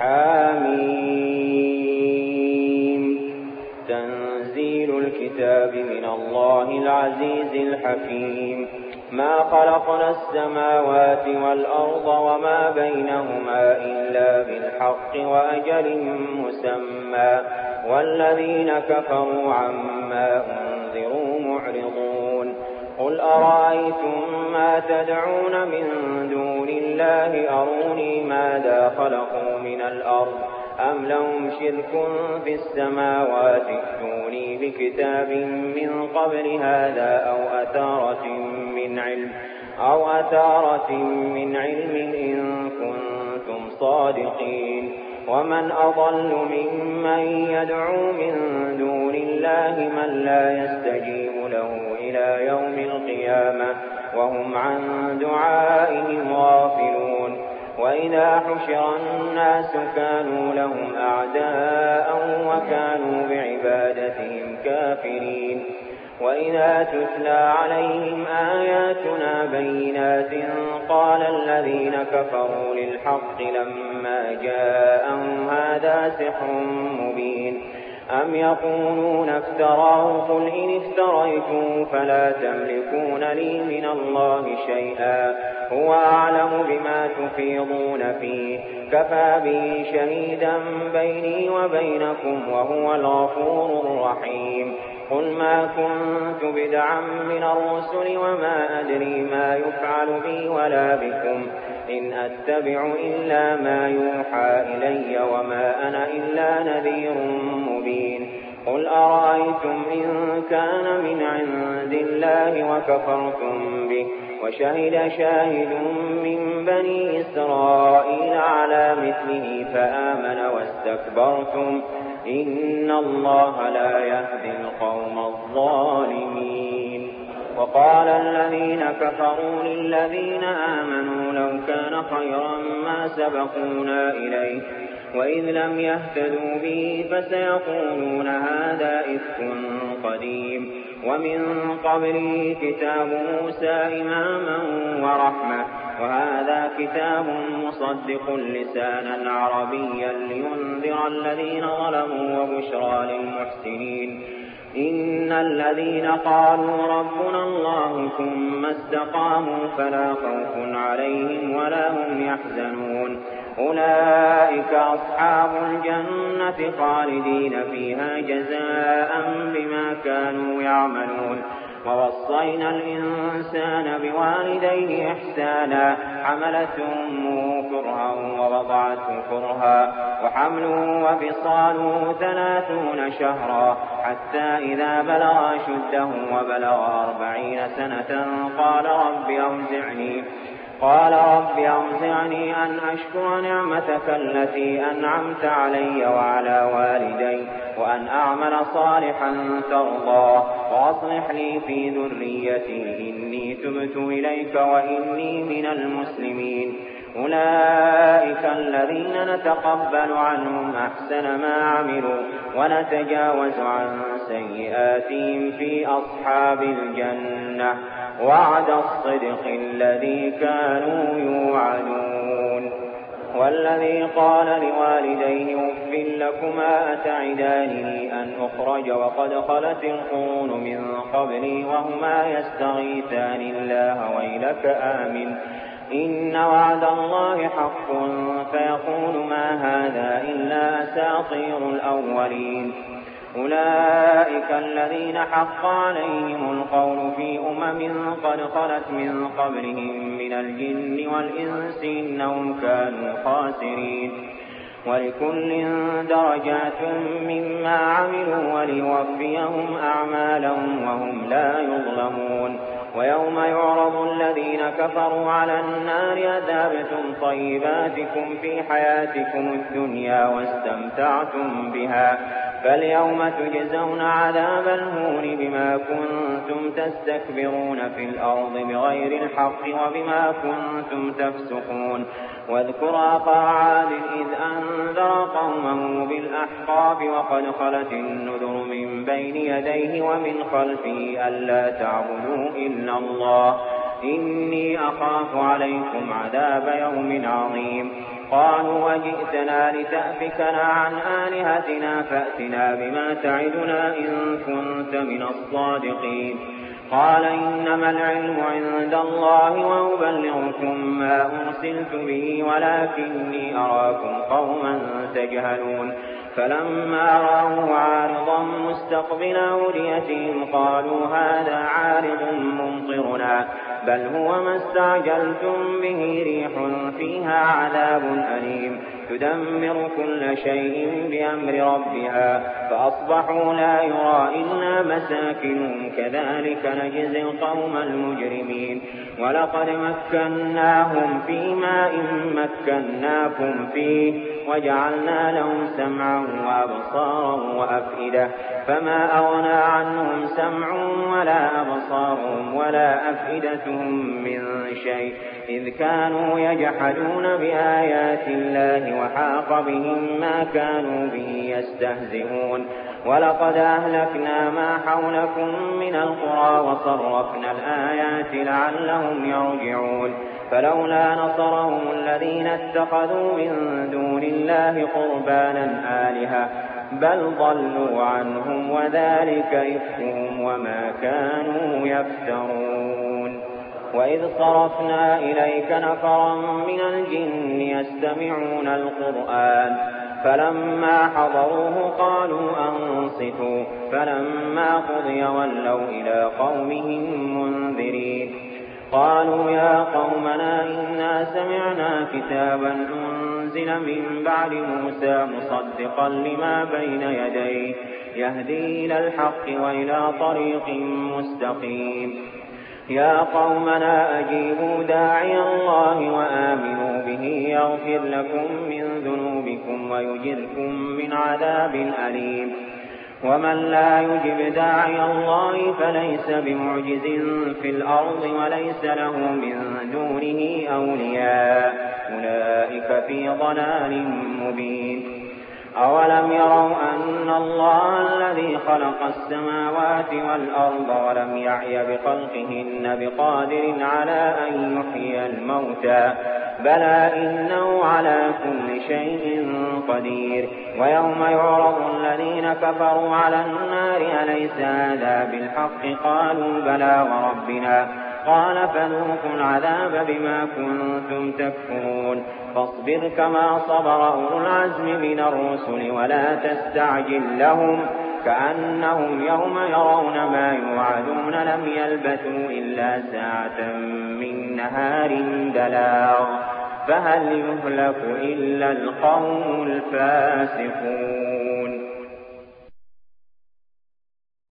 حميم تنزيل الكتاب من الله العزيز الحكيم ما خلقنا السماوات والأرض وما بينهما إلا بالحق وأجل مسمى والذين كفروا عما أنذروا معرضون قل أرأيتم ما تدعون من دون الله أروني ماذا خلقوا من الأرض أم لهم شرك في السماوات ائتوني بكتاب من قبل هذا أو أثارة من علم إن كنتم صادقين ومن أضل ممن يدعو من دون الله من لا يستجيب له إلى يوم القيامة وهم عن دعائهم غافلون وإذا حشر الناس كانوا لهم أعداء وكانوا بعبادتهم كافرين وإذا تتلى عليهم آياتنا بينات قال الذين كفروا للحق لما جاءهم هذا سحر مبين أم يقولون افتراه قل إن افتريته فلا تملكون لي من الله شيئا هو أعلم بما تفيضون فيه كفى به شهيدا بيني وبينكم وهو الغفور الرحيم قل ما كنت بدعا من الرسل وما أدري ما يفعل بي ولا بكم إن أتبع إلا ما يوحى إلي وما أنا إلا نذير مبين قل أرأيتم إن كان من عند الله وكفرتم به وشهد شاهد من بني إسرائيل على مثله فآمن واستكبرتم إن الله لا يهدي القوم الظالمين وقال الذين كفروا للذين آمنوا لو كان خيرا ما سبقونا إليه وإذ لم يهتدوا به فسيقولون هذا إفك قديم ومن قبله كتاب موسى إماما ورحمة وهذا كتاب مصدق لسانا عربيا لينذر الذين ظلموا وبشرى للمحسنين إن الذين قالوا ربنا الله ثم استقاموا فلا خوف عليهم ولا هم يحزنون أولئك أصحاب الجنة خالدين فيها جزاء بما كانوا يعملون ووصينا الإنسان بوالديه إحسانا حملته أمه كرها ووضعته كرها وحمله وفصاله 30 شهرا حتى إذا بلغ أشده وبلغ 40 سنة قال رب أوزعني أن أشكر نعمتك التي أنعمت علي وعلى والدي وأن أعمل صالحا ترضاه وأصلح لي في ذريتي إني تبت إليك وإني من المسلمين أولئك الذين نتقبل عنهم أحسن ما عملوا ونتجاوز عن سيئاتهم في أصحاب الجنة وعد الصدق الذي كانوا يوعدون والذي قال لوالديه أف لكما أتعدانني أن أخرج وقد خلت القرون من قبلي وهما يستغيثان الله ويلك آمن إن وعد الله حق فيقول ما هذا إلا أساطير الأولين أولئك الذين حق عليهم القول في قد خلت من قبلهم من الجن والإنس إنهم كانوا خاسرين ولكل درجات مما عملوا وليوفيهم أعمالهم وهم لا يظلمون ويوم يعرض الذين كفروا على النار أذهبتم طيباتكم في حياتكم الدنيا واستمتعتم بها فاليوم تجزون عذاب الهون بما كنتم تستكبرون في الأرض بغير الحق وبما كنتم تفسقون واذكر أخا عاد إذ أنذر قومه بالأحقاف وقد خلت النذر من بين يديه ومن خلفه ألا تعبدوا إلا الله إني أخاف عليكم عذاب يوم عظيم قالوا وجئتنا لتأفكنا عن آلهتنا فأتنا بما تعدنا إن كنت من الصادقين قال إنما العلم عند الله وأبلغكم ما أرسلت به ولكني أراكم قوما تجهلون فلما رأوه عارضا مستقبل أوديتهم قالوا هذا عارض ممطرنا بل هو ما استعجلتم به ريح فيها عذاب أليم تدمر كل شيء بأمر ربها فأصبحوا لا يرى إلا مساكنهم كذلك نجزي القوم المجرمين ولقد مكناهم في ماء مكناكم فيه وجعلنا لهم سمعا وأبصارا وأفئدة فما أغنى عنهم سمعهم ولا أبصارهم ولا أفئدتهم من شيء إذ كانوا يجحدون بآيات الله وحاق بهم ما كانوا به يستهزئون ولقد أهلكنا ما حولكم من القرى وصرفنا الآيات لعلهم يرجعون فلولا نصرهم الذين اتخذوا من دون الله قربانا آلهة بل ضلوا عنهم وذلك إفكهم وما كانوا يفترون وإذ صرفنا إليك نفرا من الجن يستمعون القرآن فلما حضروه قالوا أنصتوا فلما قضي ولوا إلى قومهم منذرين قالوا يا قومنا إنا سمعنا كتابا أنزل من بعد موسى مصدقا لما بين يديه يهدي إلى الحق وإلى طريق مستقيم يا قومنا أجيبوا داعي الله وآمنوا به يغفر لكم من ذنوبكم ويجركم من عذاب أليم ومن لا يجب داعي الله فليس بمعجز في الأرض وليس له من دونه أولياء أولئك في ضلال مبين أولم يروا أن الله الذي خلق السماوات والأرض ولم يعي بخلقهن بقادر على أن يحيي الموتى بلى إنه على كل شيء قدير ويوم يعرض الذين كفروا على النار أليس هذا بالحق قالوا بلى وربنا قال فذوقوا العذاب بما كنتم تكفرون فاصبر كما صبر أولو العزم من الرسل ولا تستعجل لهم كأنهم يوم يرون ما يوعدون لم يلبثوا إلا ساعة من نهار بلاغ فهل يهلك إلا القوم الفاسقون